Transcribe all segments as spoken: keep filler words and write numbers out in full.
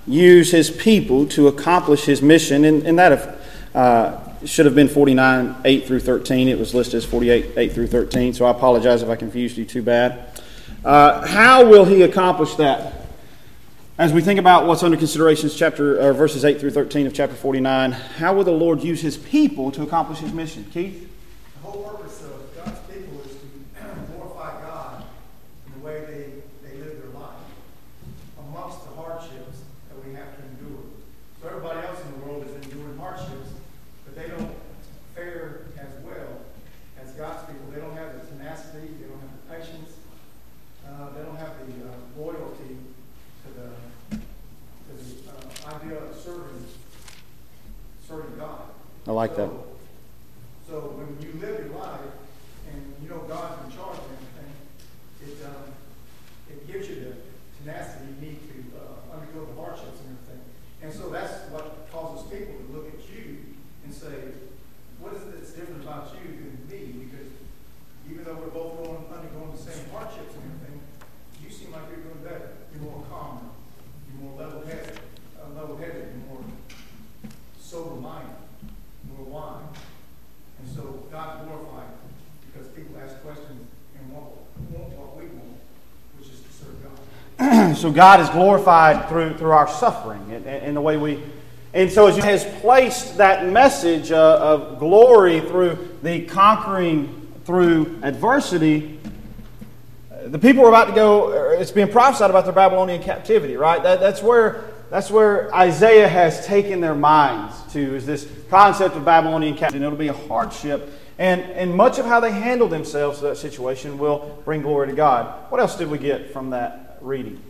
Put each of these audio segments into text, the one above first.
use his people to accomplish his mission? And, and that uh, should have been forty-nine, eight through thirteen. It was listed as forty-eight, eight through thirteen, so I apologize if I confused you too bad. Uh, how will he accomplish that? As we think about what's under consideration, chapter or verses eight through thirteen of chapter forty-nine, how will the Lord use his people to accomplish his mission? Keith? The whole purpose of God's people is to glorify God in the way they, they live their life amongst the hardships that we have to endure. So everybody else in the world is enduring hardships, but they don't fare as well as God's people. They don't have the tenacity, they don't have the patience, uh, they don't have the uh, loyalty to the Uh, idea of serving, serving God. I like so, that. So when you live your life and you know God's in charge of everything, it um, it gives you the tenacity you need to uh, undergo the hardships and everything. And so that's what causes people to look at you and say, "What is it that's different about you than me?" Because even though we're both going, undergoing the same hardships and everything, you seem like you're doing better. You're more calm. More level-headed, uh, level-headed, more sober-minded, more wise. And so God's glorified because people ask questions and want, want what we want, which is to serve God. So God is glorified through through our suffering and, and the way we... And so as He has placed that message uh, of glory through the conquering through adversity, the people are about to go, it's being prophesied about their Babylonian captivity, right? That, that's where that's where Isaiah has taken their minds to, is this concept of Babylonian captivity. And it'll be a hardship. And, and much of how they handle themselves to that situation will bring glory to God. What else did we get from that reading?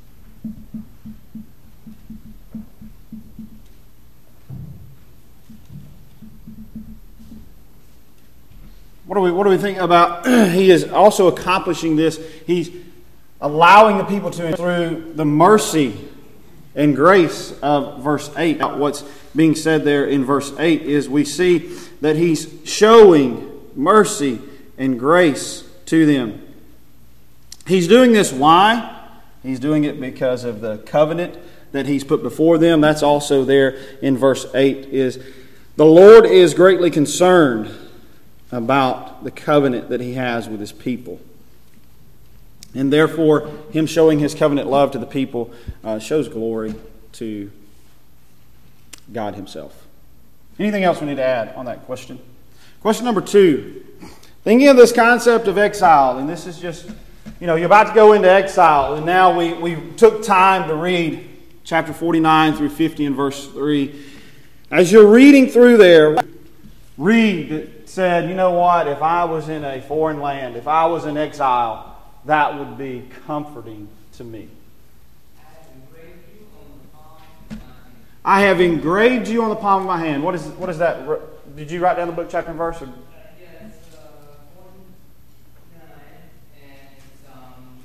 What do we what do we think about? He is also accomplishing this. He's allowing the people to, through the mercy and grace of verse eight. What's being said there in verse eight is we see that he's showing mercy and grace to them. He's doing this why? He's doing it because of the covenant that he's put before them. That's also there in verse eight. Is the Lord is greatly concerned about the covenant that he has with his people. And therefore, him showing his covenant love to the people uh, shows glory to God himself. Anything else we need to add on that question? Question number two. Thinking of this concept of exile, and this is just, you know, you're about to go into exile, and now we, we took time to read chapter forty-nine through fifty and verse three. As you're reading through there, read that said, you know what, if I was in a foreign land, if I was in exile, that would be comforting to me. I have engraved you on the palm of my hand. What is what is that? Did you write down the book, chapter, and verse? Or? Yeah, it's uh, forty-nine and it's um,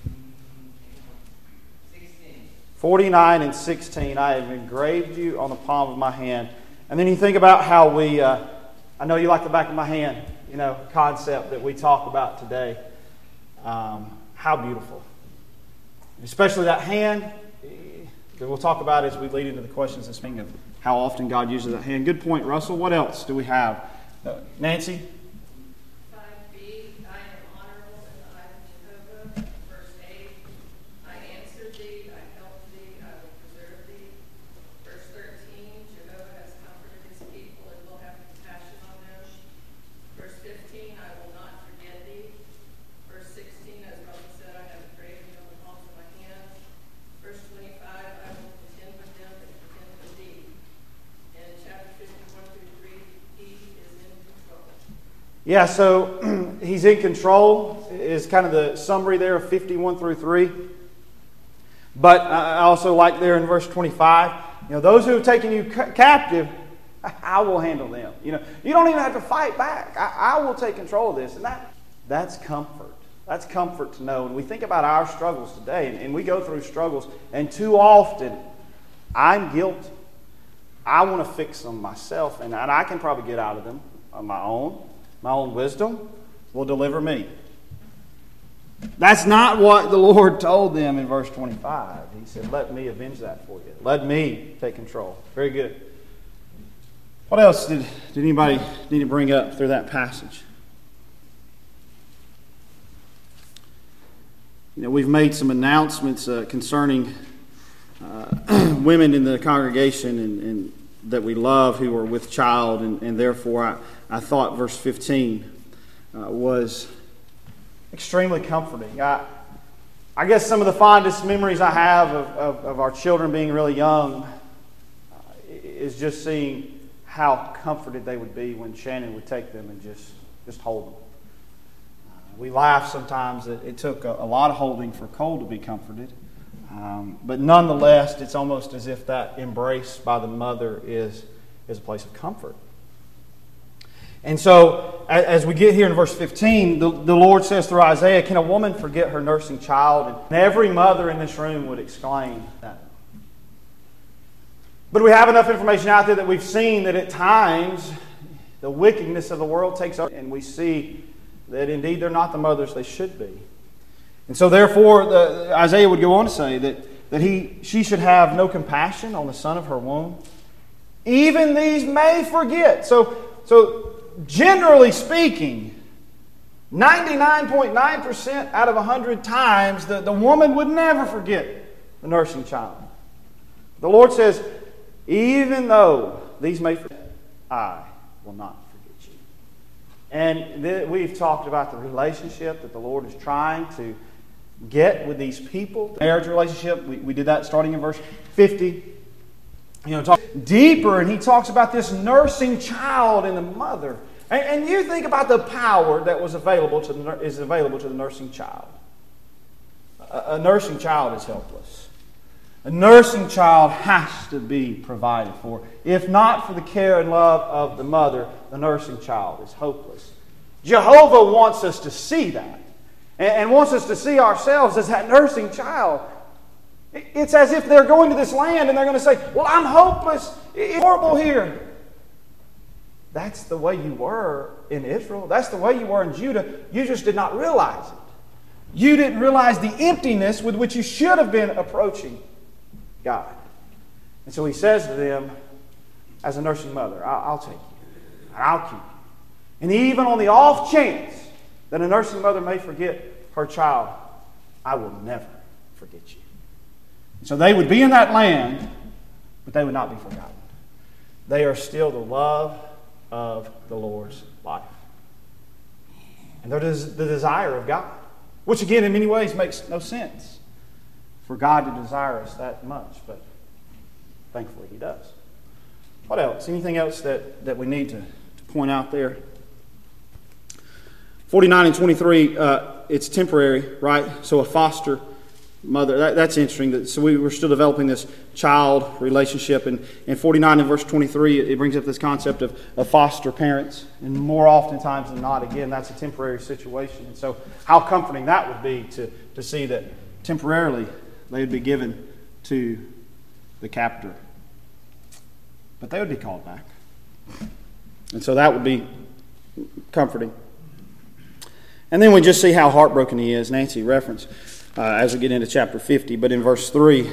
sixteen. forty-nine and sixteen. I have engraved you on the palm of my hand. And then you think about how we... Uh, I know you like the back of my hand, you know, concept that we talk about today. Um, how beautiful. Especially that hand that we'll talk about as we lead into the questions this morning of how often God uses that hand. Good point, Russell. What else do we have? Uh, Nancy? five b, I am honorable in the eyes of Jehovah. Verse eight, I answered thee, I helped thee, I will preserve thee. Verse thirteen, Jehovah has comforted his people and will have compassion on them. Verse fifteen, I will not forget thee. Verse sixteen, as Robert said, I have engraved thee on the palms of my hands. Verse twenty-five, I will contend with them and contend with thee. And in chapter fifty-one through three, he is in control. Yeah, so he's in control is kind of the summary there of fifty-one through three. But I also like there in verse twenty-five, you know, those who have taken you ca- captive, I will handle them. You know, you don't even have to fight back. I, I will take control of this. And that that's comfort. That's comfort to know. And we think about our struggles today, and, and we go through struggles, and too often I'm guilty. I want to fix them myself, and, and I can probably get out of them on my own. My own wisdom will deliver me. That's not what the Lord told them in verse twenty-five. He said, let me avenge that for you. Let me take control. Very good. What else did, did anybody need to bring up through that passage? You know, we've made some announcements uh, concerning uh, women in the congregation and, and that we love who are with child, and, and therefore I, I thought verse fifteen uh, was extremely comforting. I, I guess some of the fondest memories I have of, of, of our children being really young uh, is just seeing how comforted they would be when Shannon would take them and just, just hold them. We laugh sometimes that it took a, a lot of holding for Cole to be comforted. Um, but nonetheless, it's almost as if that embrace by the mother is, is a place of comfort. And so, as, as we get here in verse fifteen, the, the Lord says through Isaiah, can a woman forget her nursing child? And every mother in this room would exclaim that. But we have enough information out there that we've seen that at times the wickedness of the world takes over, and we see that indeed they're not the mothers they should be. And so therefore, the, Isaiah would go on to say that, that he, she should have no compassion on the son of her womb. Even these may forget. So, so generally speaking, ninety-nine point nine percent out of one hundred times, the, the woman would never forget the nursing child. The Lord says, even though these may forget, I will not. And th- we've talked about the relationship that the Lord is trying to get with these people. The marriage relationship, we, we did that starting in verse fifty. You know, talk deeper, and he talks about this nursing child and the mother. And, and you think about the power that was available to the, is available to the nursing child. A, a nursing child is helpless. A nursing child has to be provided for. If not for the care and love of the mother, the nursing child is hopeless. Jehovah wants us to see that. And, and wants us to see ourselves as that nursing child. It's as if they're going to this land and they're going to say, well, I'm hopeless. It's horrible here. That's the way you were in Israel. That's the way you were in Judah. You just did not realize it. You didn't realize the emptiness with which you should have been approaching God. And so he says to them, as a nursing mother, I'll, I'll take you. I'll keep you. And even on the off chance that a nursing mother may forget her child, I will never forget you. And so they would be in that land, but they would not be forgotten. They are still the love of the Lord's life. And they're the desire of God, which again in many ways makes no sense for God to desire us that much, but thankfully He does. What else? Anything else that, that we need to, to point out there? forty-nine and twenty-three, uh, it's temporary, right? So a foster mother, that, that's interesting. That, so we, we're still developing this child relationship. And in forty-nine and verse twenty-three, it, it brings up this concept of, of foster parents. And more oftentimes than not, again, that's a temporary situation. And so how comforting that would be to, to see that temporarily they would be given to the captor. But they would be called back. And so that would be comforting. And then we just see how heartbroken he is. Nancy referenced uh, as we get into chapter fifty. But in verse three,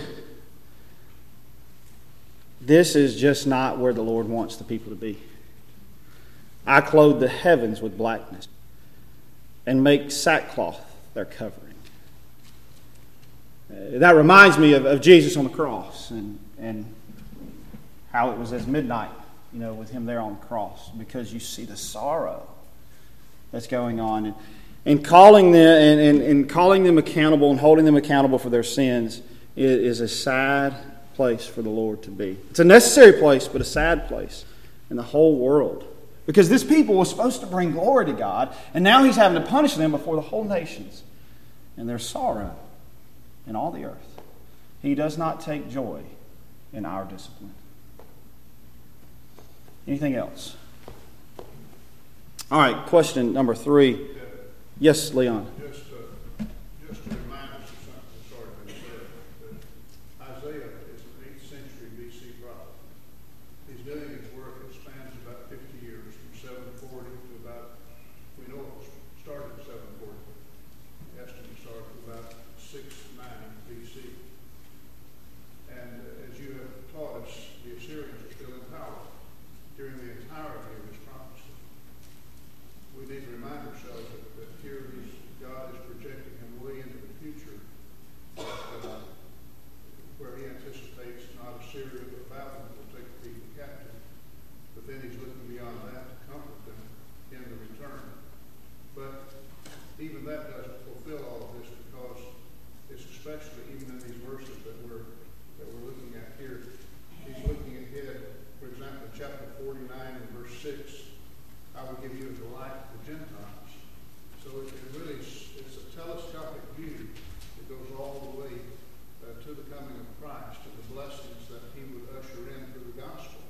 this is just not where the Lord wants the people to be. I clothe the heavens with blackness and make sackcloth their covering. Uh, that reminds me of, of Jesus on the cross and, and how it was as midnight, you know, with him there on the cross, because you see the sorrow that's going on. And, and calling them and, and, and calling them accountable and holding them accountable for their sins is, is a sad place for the Lord to be. It's a necessary place, but a sad place in the whole world. Because this people was supposed to bring glory to God, and now He's having to punish them before the whole nations and their sorrow in all the earth. He does not take joy in our discipline. Anything else? All right, question number three. Yes, Leon. Just, uh, just to remind us of something, sorry to interrupt, but Isaiah is an eighth century B C prophet. He's doing his work that spans about fifty years, from seven forty to about, we know it started at seven forty. Estimate Syria, but Babylon will take the people captive. But then he's looking beyond that to comfort them in the return. But even that doesn't fulfill all of this, because it's especially even in these verses that we're that we're looking at here. He's looking ahead. For example, chapter forty-nine and verse six, I will give you a delight of the Gentiles. So it, it really is, it's a telescopic view that goes all the way uh, to the coming of Christ and the blessings that he would usher in through the gospel.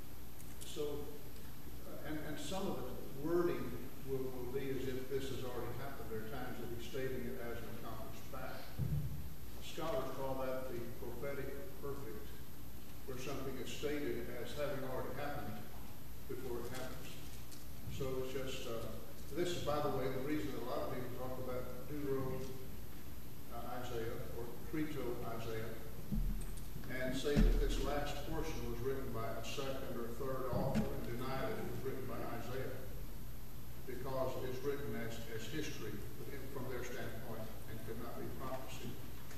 So, uh, and, and some of the wording will, will be as if this has already happened. There are times that he's stating it as an accomplished fact. Scholars call that the prophetic perfect, where something is stated as having already happened before it happens. So it's just, uh, this is, by the way, the reason that a lot of people talk about Deutero uh, Isaiah or Creto Isaiah, and say that this last portion was written by a second or third author, and deny that it was written by Isaiah, because it's written as, as history from their standpoint and could not be prophecy.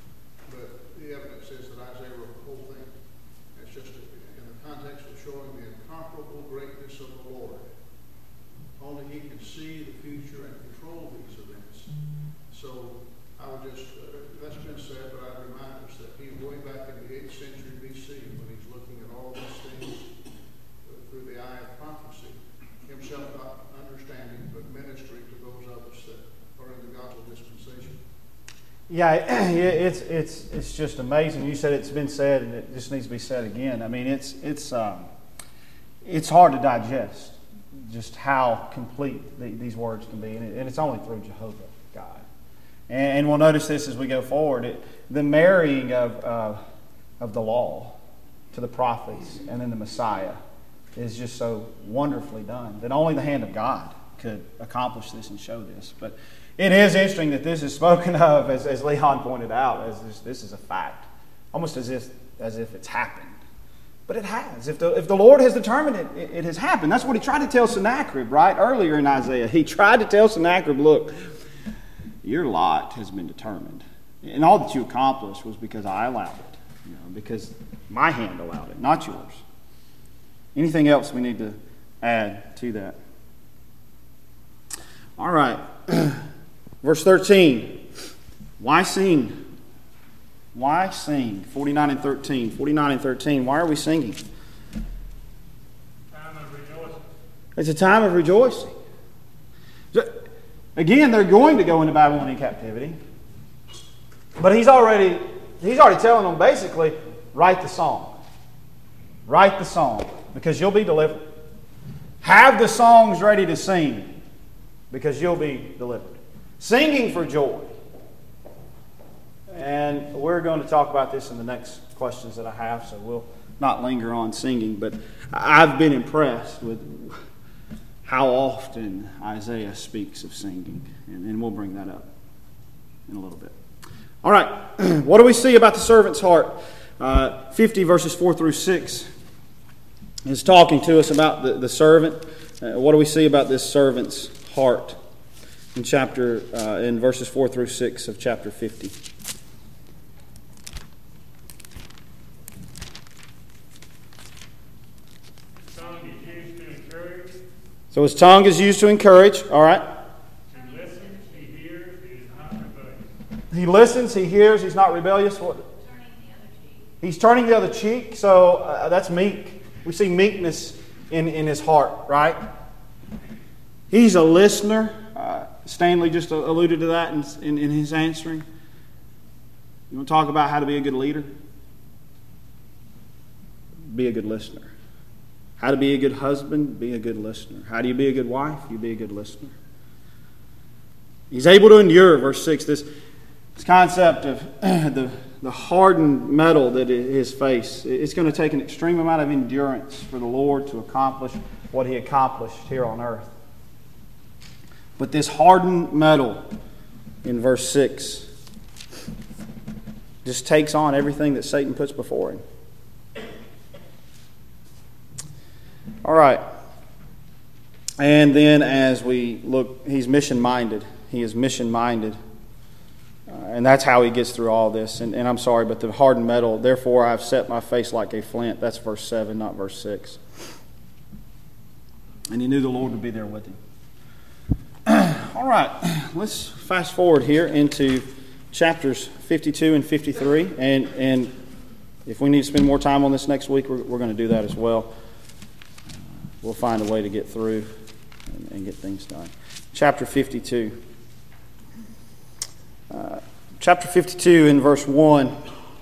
But the evidence is that Isaiah wrote the whole thing. It's just in the context of showing the incomparable greatness of the Lord. Only he can see the future and control these events. So I would just, uh, that's been said, but I'd remind us that he's going back in the eighth century B C when he's looking at all these things uh, through the eye of prophecy, himself not understanding, but ministering to those of us that are in the gospel dispensation. Yeah, it's it's it's just amazing. You said it's been said, and it just needs to be said again. I mean, it's it's um, it's hard to digest just how complete the, these words can be, and, it, and it's only through Jehovah God. And, and we'll notice this as we go forward. It, the marrying of uh, of the law to the prophets and then the Messiah is just so wonderfully done that only the hand of God could accomplish this and show this. But it is interesting that this is spoken of, as, as Leon pointed out, as this, this is a fact, almost as if as if it's happened. But it has. If the if the Lord has determined it, it, it has happened. That's what he tried to tell Sennacherib, right? Earlier in Isaiah, he tried to tell Sennacherib, look, your lot has been determined. And all that you accomplished was because I allowed it. You know, because my hand allowed it, not yours. Anything else we need to add to that? All right. Verse thirteen. Why sing? Why sing? forty-nine and thirteen. forty-nine and thirteen. Why are we singing? Time of rejoicing. It's a time of rejoicing. Again, they're going to go into Babylonian captivity. But he's already he's already telling them basically, write the song. Write the song, because you'll be delivered. Have the songs ready to sing, because you'll be delivered. Singing for joy. And we're going to talk about this in the next questions that I have, so we'll not linger on singing. But I've been impressed with how often Isaiah speaks of singing, and, and we'll bring that up in a little bit. All right, what do we see about the servant's heart? Uh, fifty verses four through six is talking to us about the, the servant. Uh, what do we see about this servant's heart in chapter uh, in verses four through six of chapter fifty? So his tongue is used to encourage. All right. He listens, he hears, he is not rebellious. He listens, he hears, he's not rebellious. What? Turning the other cheek. He's turning the other cheek. So uh, that's meek. We see meekness in, in his heart, right? He's a listener. Uh, Stanley just alluded to that in, in, in his answering. You want to talk about how to be a good leader? Be a good listener. How to be a good husband? Be a good listener. How do you be a good wife? You be a good listener. He's able to endure, verse six, this, this concept of the, the hardened metal that is his face. It's going to take an extreme amount of endurance for the Lord to accomplish what he accomplished here on earth. But this hardened metal in verse six just takes on everything that Satan puts before him. All right. And then as we look, he's mission-minded. He is mission-minded. Uh, and that's how he gets through all this. And, and I'm sorry, but the hardened metal, therefore I have set my face like a flint. That's verse seven, not verse six. And he knew the Lord would be there with him. All right, let's fast forward here into chapters fifty-two and fifty-three. And, and if we need to spend more time on this next week, we're, we're going to do that as well. We'll find a way to get through and, and get things done. Chapter fifty-two. Uh, chapter fifty-two in verse one.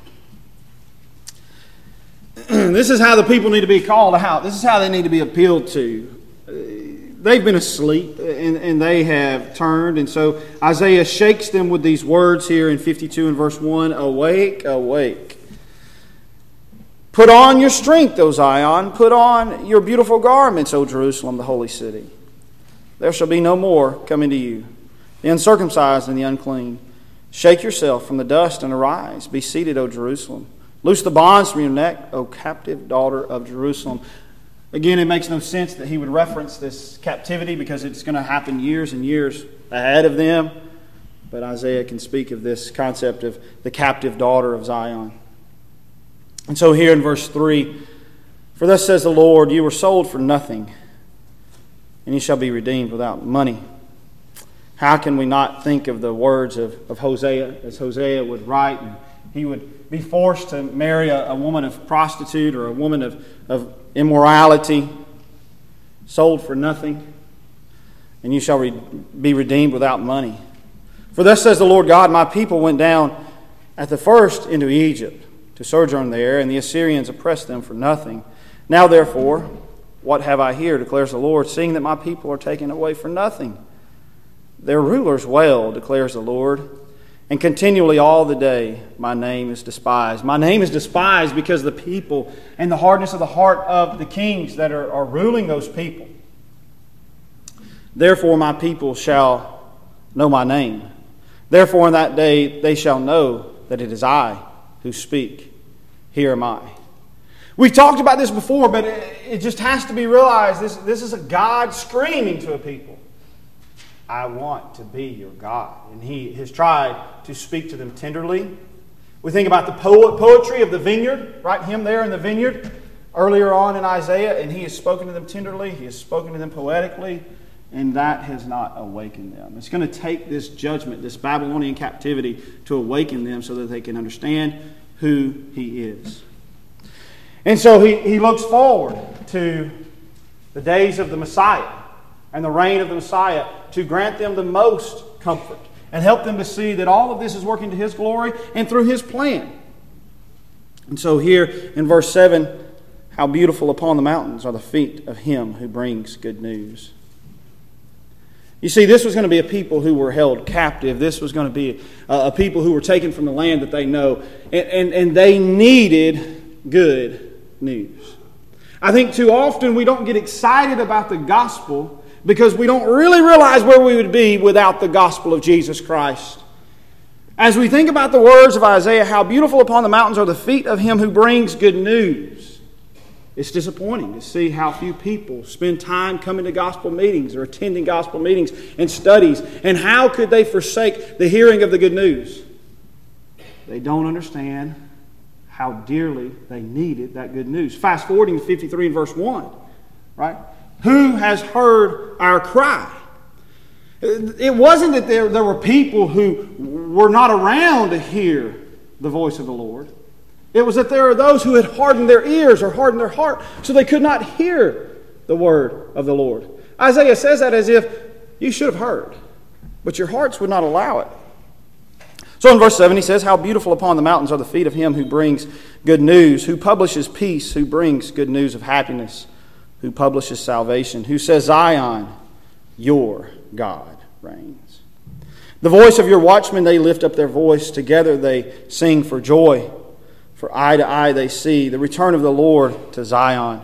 This is how the people need to be called out. This is how they need to be appealed to. They've been asleep, and, and they have turned. And so Isaiah shakes them with these words here in fifty-two and verse one. Awake, awake. Put on your strength, O Zion. Put on your beautiful garments, O Jerusalem, the holy city. There shall be no more coming to you, the uncircumcised and the unclean. Shake yourself from the dust and arise. Be seated, O Jerusalem. Loose the bonds from your neck, O captive daughter of Jerusalem. Again, it makes no sense that he would reference this captivity because it's going to happen years and years ahead of them. But Isaiah can speak of this concept of the captive daughter of Zion. And so here in verse three, for thus says the Lord, you were sold for nothing, and you shall be redeemed without money. How can we not think of the words of, of Hosea, as Hosea would write, and he would be forced to marry a, a woman of prostitute or a woman of, of immorality, sold for nothing, and you shall re- be redeemed without money. For thus says the Lord God, my people went down at the first into Egypt to sojourn there, and the Assyrians oppressed them for nothing. Now therefore, what have I here, declares the Lord, seeing that my people are taken away for nothing? Their rulers wail, declares the Lord, and continually all the day my name is despised. My name is despised because of the people and the hardness of the heart of the kings that are, are ruling those people. Therefore my people shall know my name. Therefore in that day they shall know that it is I who speak. Here am I. We've talked about this before, but it, it just has to be realized this, this is a God screaming to a people. I want to be your God. And he has tried to speak to them tenderly. We think about the poet, poetry of the vineyard, right? Him there in the vineyard earlier on in Isaiah, and he has spoken to them tenderly. He has spoken to them poetically, and that has not awakened them. It's going to take this judgment, this Babylonian captivity, to awaken them so that they can understand who he is. And so he, he looks forward to the days of the Messiah and the reign of the Messiah to grant them the most comfort and help them to see that all of this is working to his glory and through his plan. And so here in verse seven, how beautiful upon the mountains are the feet of him who brings good news. You see, this was going to be a people who were held captive. This was going to be a, a people who were taken from the land that they know. And, and, and they needed good news. I think too often we don't get excited about the gospel because we don't really realize where we would be without the gospel of Jesus Christ. As we think about the words of Isaiah, how beautiful upon the mountains are the feet of him who brings good news. It's disappointing to see how few people spend time coming to gospel meetings or attending gospel meetings and studies. And how could they forsake the hearing of the good news? They don't understand how dearly they needed that good news. Fast forwarding to fifty-three and verse one, right? Who has heard our cry? It wasn't that there, there were people who were not around to hear the voice of the Lord. It was that there are those who had hardened their ears or hardened their heart so they could not hear the word of the Lord. Isaiah says that as if you should have heard, but your hearts would not allow it. So in verse seven he says, how beautiful upon the mountains are the feet of him who brings good news, who publishes peace, who brings good news of happiness, who publishes salvation, who says, Zion, your God reigns. The voice of your watchmen, they lift up their voice. Together they sing for joy. For eye to eye they see the return of the Lord to Zion.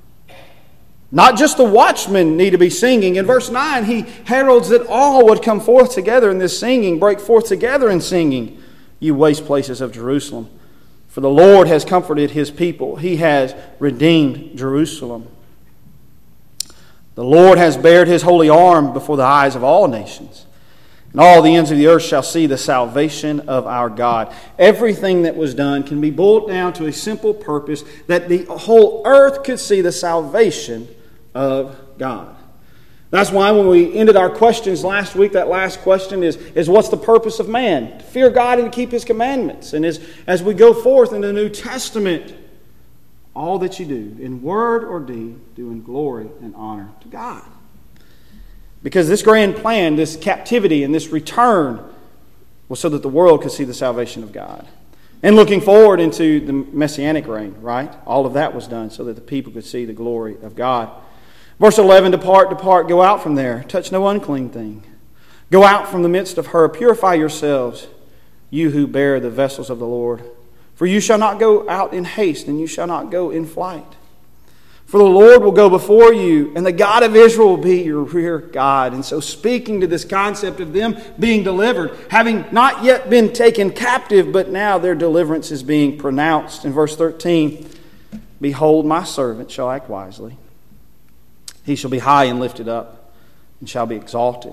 Not just the watchmen need to be singing. In verse nine, he heralds that all would come forth together in this singing, break forth together in singing, you waste places of Jerusalem. For the Lord has comforted his people. He has redeemed Jerusalem. The Lord has bared his holy arm before the eyes of all nations. And all the ends of the earth shall see the salvation of our God. Everything that was done can be boiled down to a simple purpose, that the whole earth could see the salvation of God. That's why when we ended our questions last week, that last question is, is what's the purpose of man? To fear God and to keep His commandments. And as, as we go forth in the New Testament, all that you do, in word or deed, do in glory and honor to God. Because this grand plan, this captivity and this return, was so that the world could see the salvation of God. And looking forward into the Messianic reign, right? All of that was done so that the people could see the glory of God. Verse eleven, depart, depart, go out from there. Touch no unclean thing. Go out from the midst of her. Purify yourselves, you who bear the vessels of the Lord. For you shall not go out in haste, and you shall not go in flight. For the Lord will go before you, and the God of Israel will be your rear guard. And so speaking to this concept of them being delivered, having not yet been taken captive, but now their deliverance is being pronounced. In verse thirteen, behold, my servant shall act wisely. He shall be high and lifted up, and shall be exalted.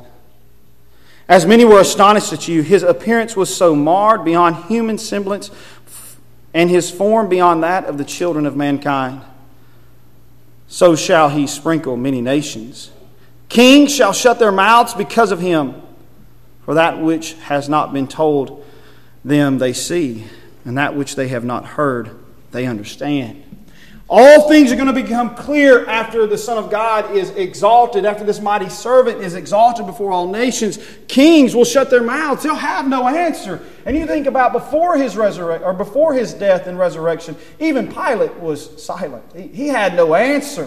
As many were astonished at you, his appearance was so marred beyond human semblance, and his form beyond that of the children of mankind. So shall he sprinkle many nations. Kings shall shut their mouths because of him, for that which has not been told them they see, and that which they have not heard they understand. All things are going to become clear after the Son of God is exalted, after this mighty servant is exalted before all nations. Kings will shut their mouths. They'll have no answer. And you think about before his resurrection, or before his death and resurrection, even Pilate was silent. He, he had no answer.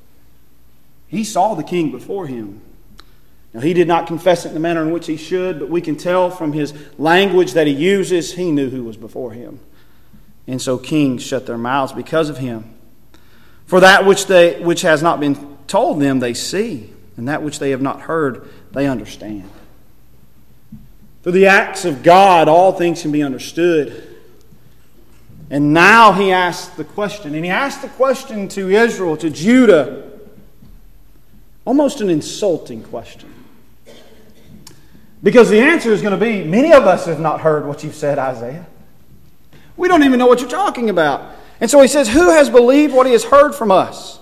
He saw the king before him. Now, he did not confess it in the manner in which he should, but we can tell from his language that he uses, he knew who was before him. And so kings shut their mouths because of him. For that which they which has not been told them they see, and that which they have not heard they understand. Through the acts of God, all things can be understood. And now he asks the question, and he asked the question to Israel, to Judah, almost an insulting question. Because the answer is going to be, many of us have not heard what you've said, Isaiah. We don't even know what you're talking about. And so he says, who has believed what he has heard from us?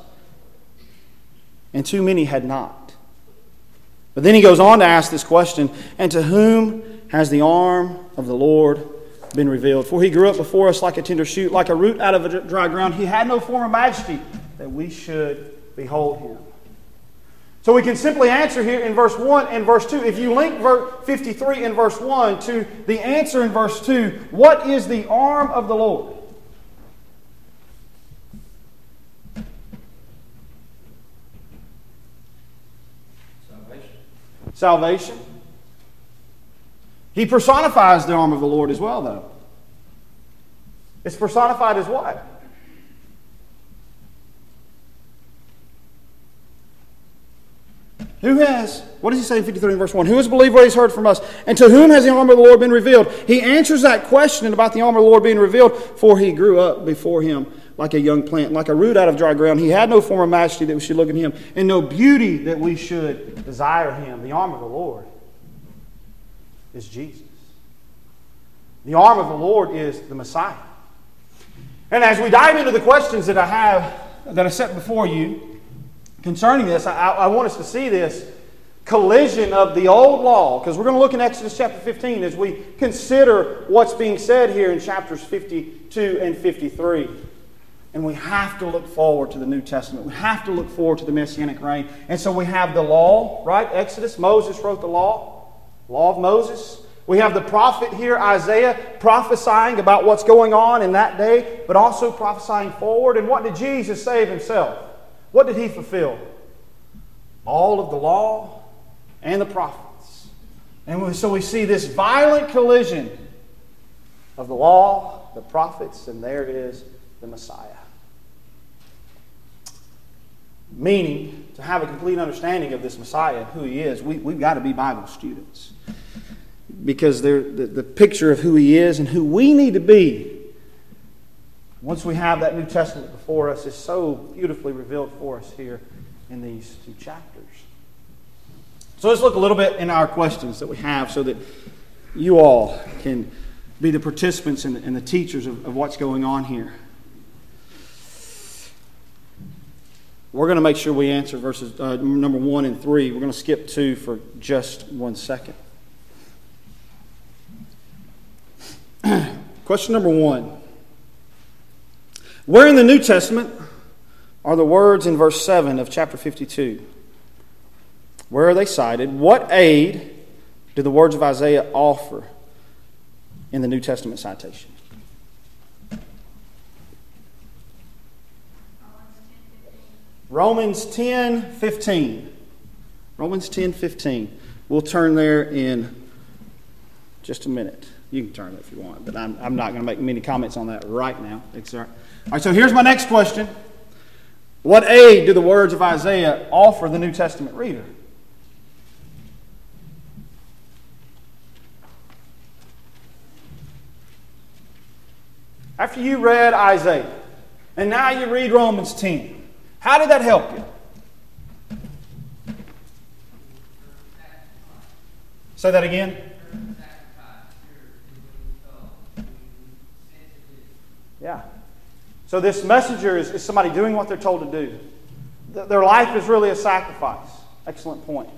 And too many had not. But then he goes on to ask this question, and to whom has the arm of the Lord been revealed? For he grew up before us like a tender shoot, like a root out of a dry ground. He had no form of majesty that we should behold him. So we can simply answer here in verse one and verse two. If you link verse fifty-three in verse one to the answer in verse two, what is the arm of the Lord? Salvation. He personifies the arm of the Lord as well, though. It's personified as what? Who has, what does he say in fifty-three in verse one? Who has believed what he's heard from us? And to whom has the arm of the Lord been revealed? He answers that question about the arm of the Lord being revealed, for he grew up before him like a young plant, like a root out of dry ground. He had no form of majesty that we should look at him, and no beauty that we should desire him. The arm of the Lord is Jesus. The arm of the Lord is the Messiah. And as we dive into the questions that I have, that I set before you concerning this, I, I want us to see this collision of the old law, because we're going to look in Exodus chapter fifteen as we consider what's being said here in chapters fifty-two and fifty-three. And we have to look forward to the New Testament. We have to look forward to the Messianic reign. And so we have the law, right? Exodus, Moses wrote the law, law of Moses. We have the prophet here, Isaiah, prophesying about what's going on in that day, but also prophesying forward. And what did Jesus say of himself? What did he fulfill? All of the law and the prophets. And so we see this violent collision of the law, the prophets, and there is the Messiah. Meaning, to have a complete understanding of this Messiah, who he is, we, we've got to be Bible students. Because the, the picture of who he is and who we need to be, once we have that New Testament before us, is so beautifully revealed for us here in these two chapters. So let's look a little bit in our questions that we have so that you all can be the participants and, and the teachers of, of what's going on here. We're going to make sure we answer verses uh, number one and three. We're going to skip two for just one second. Question number one. Where in the New Testament are the words in verse seven of chapter fifty-two? Where are they cited? What aid do the words of Isaiah offer in the New Testament citation? Romans ten fifteen. Romans ten fifteen. We'll turn there in just a minute. You can turn it if you want, but I'm, I'm not going to make many comments on that right now. All right, so here's my next question. What aid do the words of Isaiah offer the New Testament reader? After you read Isaiah, and now you read Romans ten, how did that help you? Say that again. Yeah. So this messenger is, is somebody doing what they're told to do. Th- their life is really a sacrifice. Excellent point.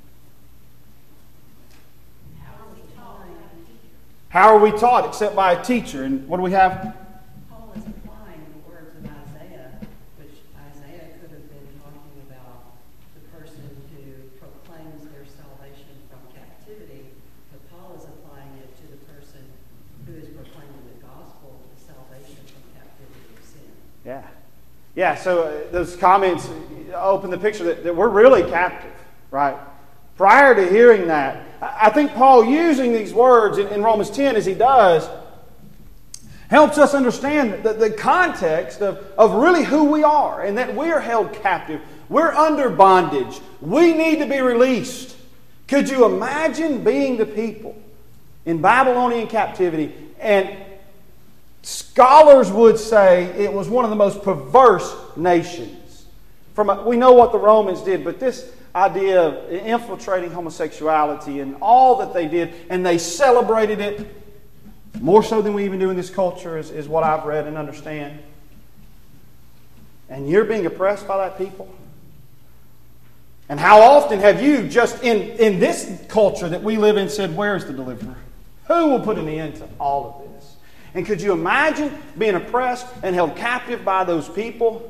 How are we taught except by a teacher? And what do we have? Paul is applying the words of Isaiah, which Isaiah could have been talking about the person who proclaims their salvation from captivity, but Paul is applying it to the person who is proclaiming the gospel, the salvation from captivity of sin. Yeah. Yeah, so uh, those comments open the picture that, that we're really captive, right? Prior to hearing that, I think Paul using these words in, in Romans ten as he does helps us understand the, the context of, of really who we are and that we are held captive. We're under bondage. We need to be released. Could you imagine being the people in Babylonian captivity? And scholars would say it was one of the most perverse nations. From a, we know what the Romans did, but this idea of infiltrating homosexuality and all that they did, and they celebrated it more so than we even do in this culture, is, is what I've read and understand. And you're being oppressed by that people. And how often have you just in, in this culture that we live in said, where's the deliverer? Who will put an end to all of this? And could you imagine being oppressed and held captive by those people?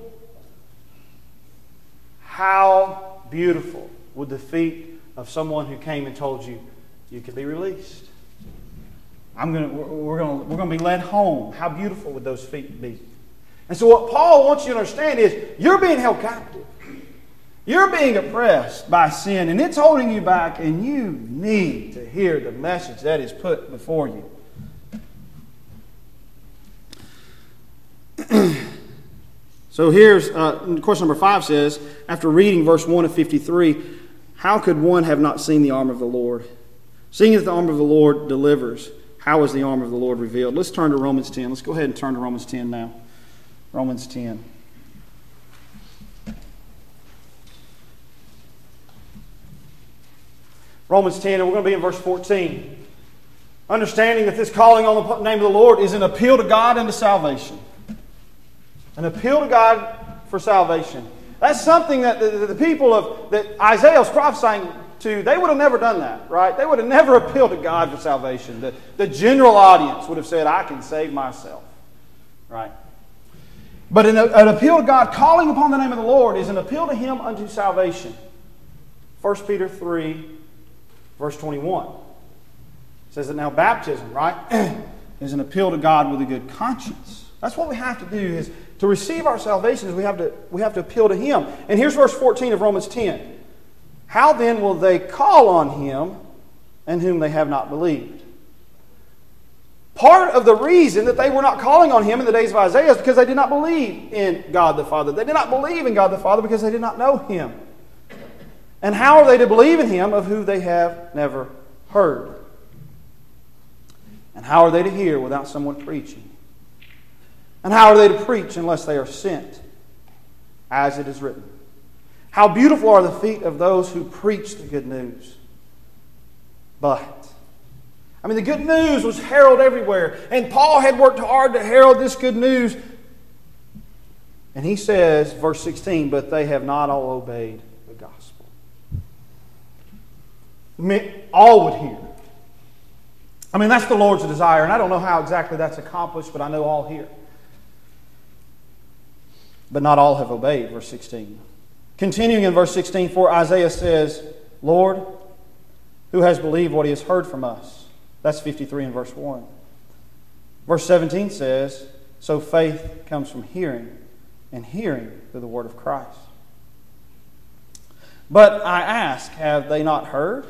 How beautiful would the feet of someone who came and told you you could be released. I'm gonna, we're going we're going to be led home. How beautiful would those feet be? And so what Paul wants you to understand is you're being held captive. You're being oppressed by sin, and it's holding you back, and you need to hear the message that is put before you. So here's, uh, question number five says, after reading verse one of fifty-three, how could one have not seen the arm of the Lord? Seeing that the arm of the Lord delivers, how is the arm of the Lord revealed? Let's turn to Romans ten. Let's go ahead and turn to Romans ten now. Romans ten. Romans ten, and we're going to be in verse fourteen. Understanding that this calling on the name of the Lord is an appeal to God unto salvation. An appeal to God for salvation. That's something that the, the people of that Isaiah was prophesying to, they would have never done that, right? They would have never appealed to God for salvation. The, the general audience would have said, I can save myself, right? But an, an appeal to God, calling upon the name of the Lord, is an appeal to Him unto salvation. First Peter three, verse twenty-one. It says that now baptism, right, is an appeal to God with a good conscience. That's what we have to do, is to receive our salvation is we have to, we have to appeal to Him. And here's verse fourteen of Romans ten. How then will they call on Him in whom they have not believed? Part of the reason that they were not calling on Him in the days of Isaiah is because they did not believe in God the Father. They did not believe in God the Father because they did not know Him. And how are they to believe in Him of who they have never heard? And how are they to hear without someone preaching? And how are they to preach unless they are sent? As it is written, How beautiful are the feet of those who preach the good news. But, I mean, the good news was heralded everywhere. And Paul had worked hard to herald this good news. And he says, verse sixteen, but they have not all obeyed the gospel. All would hear. I mean, that's the Lord's desire. And I don't know how exactly that's accomplished, but I know all hear. But not all have obeyed, verse sixteen. Continuing in verse sixteen, for Isaiah says, Lord, who has believed what he has heard from us? That's fifty-three in verse one. Verse seventeen says, so faith comes from hearing, and hearing through the word of Christ. But I ask, have they not heard?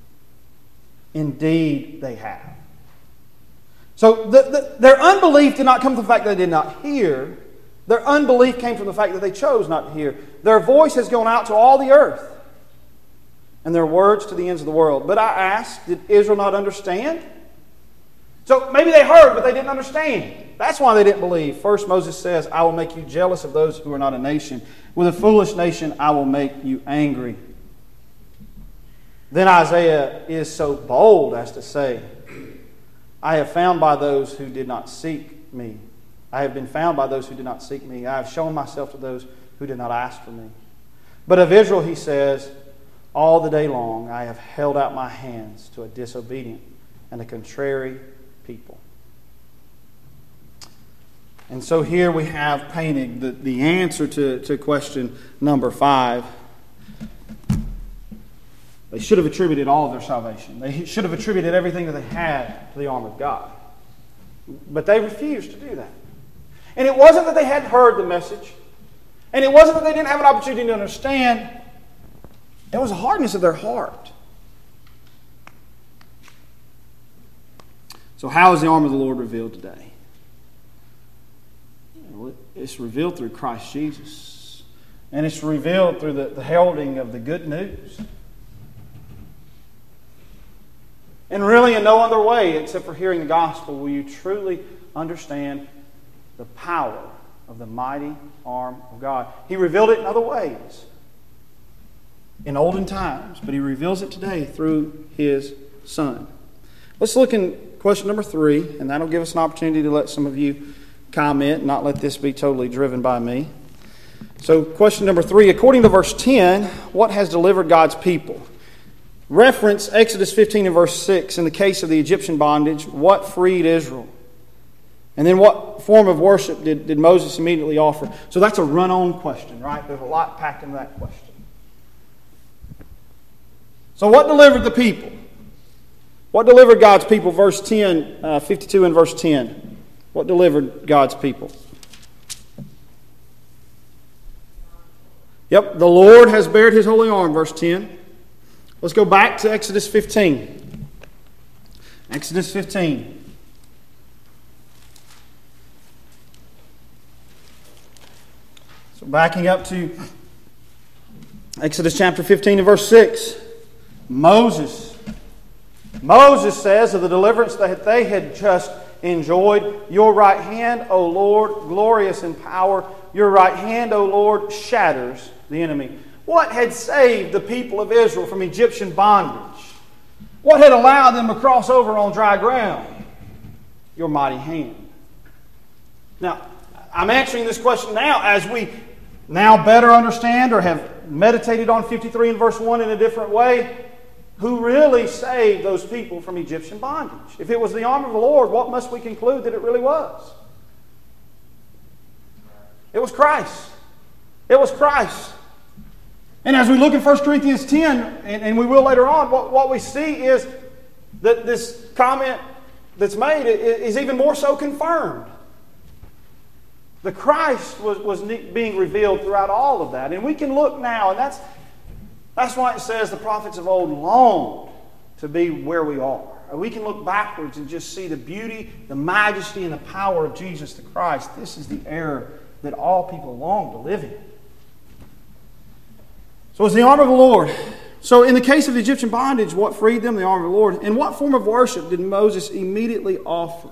Indeed they have. So the, the, their unbelief did not come from the fact that they did not hear. Their unbelief came from the fact that they chose not to hear. Their voice has gone out to all the earth, and their words to the ends of the world. But I ask, did Israel not understand? So maybe they heard, but they didn't understand. That's why they didn't believe. First, Moses says, I will make you jealous of those who are not a nation. With a foolish nation, I will make you angry. Then Isaiah is so bold as to say, I have found by those who did not seek me. I have been found by those who did not seek me. I have shown myself to those who did not ask for me. But of Israel, he says, all the day long I have held out my hands to a disobedient and a contrary people. And so here we have painted the, the answer to, to question number five. They should have attributed all of their salvation. They should have attributed everything that they had to the arm of God. But they refused to do that. And it wasn't that they hadn't heard the message. And it wasn't that they didn't have an opportunity to understand. It was a hardness of their heart. So how is the arm of the Lord revealed today? Well, it's revealed through Christ Jesus. And it's revealed through the, the heralding of the good news. And really in no other way except for hearing the gospel will you truly understand the power of the mighty arm of God. He revealed it in other ways in olden times, but He reveals it today through His Son. Let's look in question number three, and that'll give us an opportunity to let some of you comment and not let this be totally driven by me. So question number three, according to verse ten, what has delivered God's people? Reference Exodus fifteen and verse six. In the case of the Egyptian bondage, what freed Israel? And then what form of worship did, did Moses immediately offer? So that's a run-on question, right? There's a lot packed into that question. So what delivered the people? What delivered God's people? Verse ten, uh, fifty-two and verse ten. What delivered God's people? Yep, the Lord has bared His holy arm, verse ten. Let's go back to Exodus fifteen. Exodus fifteen. So backing up to Exodus chapter fifteen and verse six. Moses. Moses says of the deliverance that they had just enjoyed, your right hand, O Lord, glorious in power, your right hand, O Lord, shatters the enemy. What had saved the people of Israel from Egyptian bondage? What had allowed them to cross over on dry ground? Your mighty hand. Now, I'm answering this question now as we now better understand or have meditated on fifty-three and verse one in a different way. Who really saved those people from Egyptian bondage? If it was the arm of the Lord, what must we conclude that it really was? It was Christ. It was Christ. And as we look in First Corinthians ten, and, and we will later on, what, what we see is that this comment that's made is even more so confirmed. The Christ was, was being revealed throughout all of that. And we can look now, and that's, that's why it says the prophets of old longed to be where we are. We can look backwards and just see the beauty, the majesty, and the power of Jesus the Christ. This is the era that all people long to live in. So it's the arm of the Lord. So in the case of the Egyptian bondage, what freed them? The arm of the Lord. And what form of worship did Moses immediately offer?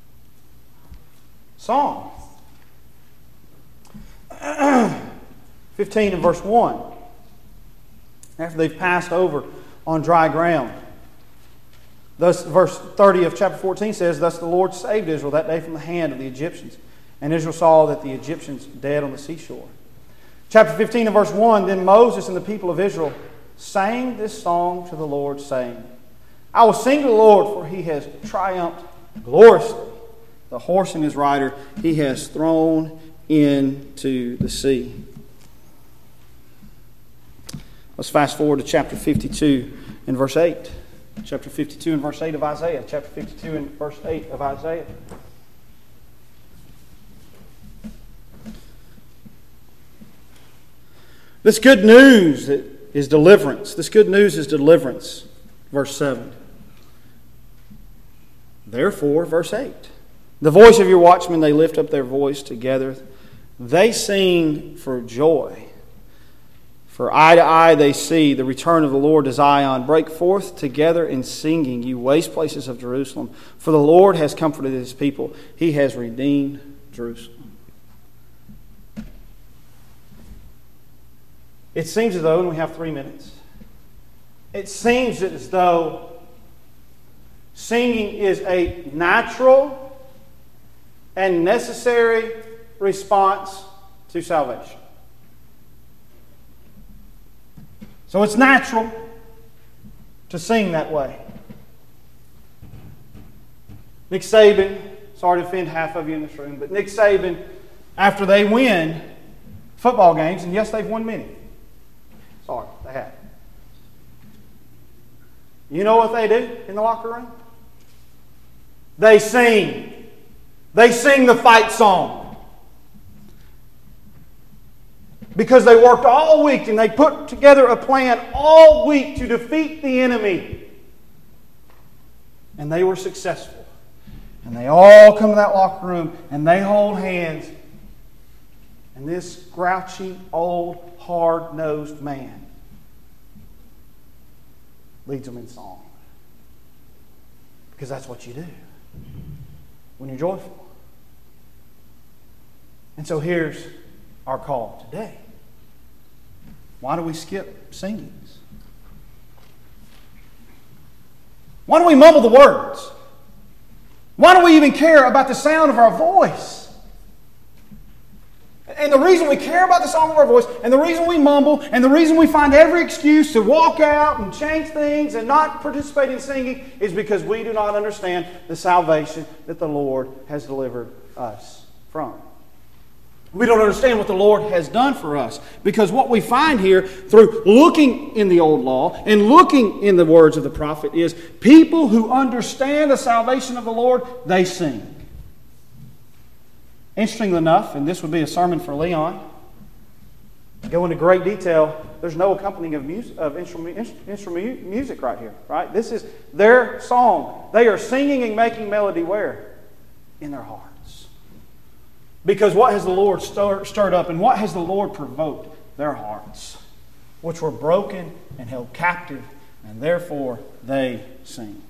Song. fifteen and verse one. After they've passed over on dry ground. Thus, verse thirty of chapter fourteen says, Thus the Lord saved Israel that day from the hand of the Egyptians. And Israel saw that the Egyptians dead on the seashore. Chapter fifteen and verse one, Then Moses and the people of Israel sang this song to the Lord, saying, I will sing to the Lord, for he has triumphed gloriously. The horse and his rider he has thrown into the sea. Let's fast forward to chapter fifty-two and verse eight. Chapter fifty-two and verse eight of Isaiah. Chapter fifty-two and verse eight of Isaiah. This good news is deliverance. This good news is deliverance. Verse seven. Therefore, verse eight. The voice of your watchmen, they lift up their voice together. They sing for joy. For eye to eye they see the return of the Lord to Zion. Break forth together in singing, you waste places of Jerusalem. For the Lord has comforted his people. He has redeemed Jerusalem. It seems as though, and we have three minutes, it seems as though singing is a natural and necessary response to salvation. So it's natural to sing that way. Nick Saban, sorry to offend half of you in this room, but Nick Saban, after they win football games, and yes, they've won many. Sorry, they have. You know what they do in the locker room? They sing. They sing the fight song. Because they worked all week and they put together a plan all week to defeat the enemy. And they were successful. And they all come to that locker room and they hold hands. And this grouchy, old, hard-nosed man leads them in song. Because that's what you do when you're joyful. And so here's our call today. Why do we skip singings? Why do we mumble the words? Why do we even care about the sound of our voice? And the reason we care about the sound of our voice, and the reason we mumble, and the reason we find every excuse to walk out and change things and not participate in singing is because we do not understand the salvation that the Lord has delivered us from. We don't understand what the Lord has done for us. Because what we find here through looking in the old law and looking in the words of the prophet is people who understand the salvation of the Lord, they sing. Interestingly enough, and this would be a sermon for Leon, go into great detail, there's no accompanying of, music, of instrument, instrument music right here. Right? This is their song. They are singing and making melody where? In their heart. Because what has the Lord stir, stirred up and what has the Lord provoked? Their hearts, which were broken and held captive, and therefore they sing.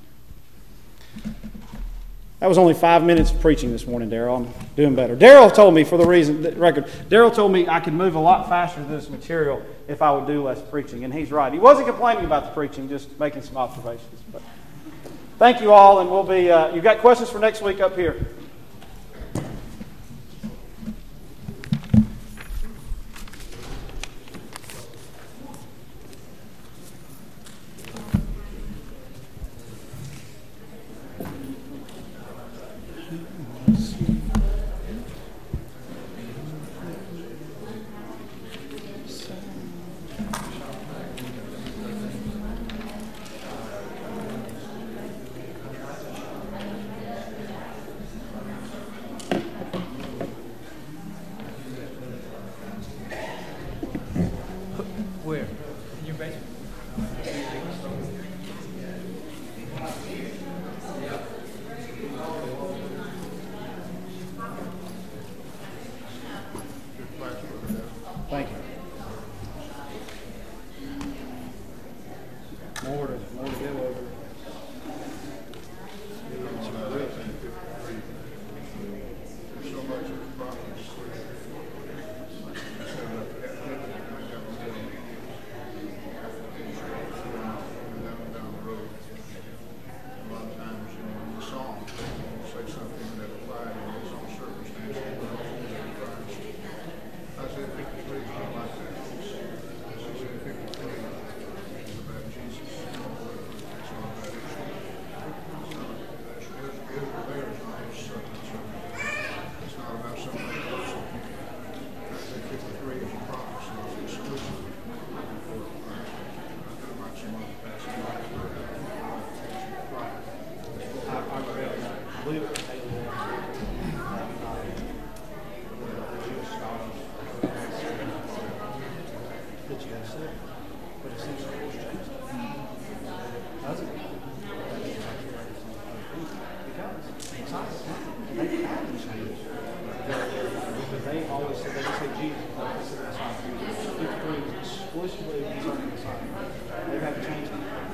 That was only five minutes of preaching this morning, Daryl. I'm doing better. Daryl told me, for the reason, the record, Daryl told me I could move a lot faster through this material if I would do less preaching, and he's right. He wasn't complaining about the preaching, just making some observations. But thank you all, and we'll be. Uh, you've got questions for next week up here. Thank you. More to, more to go over. There's so much of the promise. said, but it seems the rules changed. Does it? Because science, they haven't changed. But they always said, they say Jesus, like they said that's not fifty-three is exclusively concerning the science. They haven't changed it.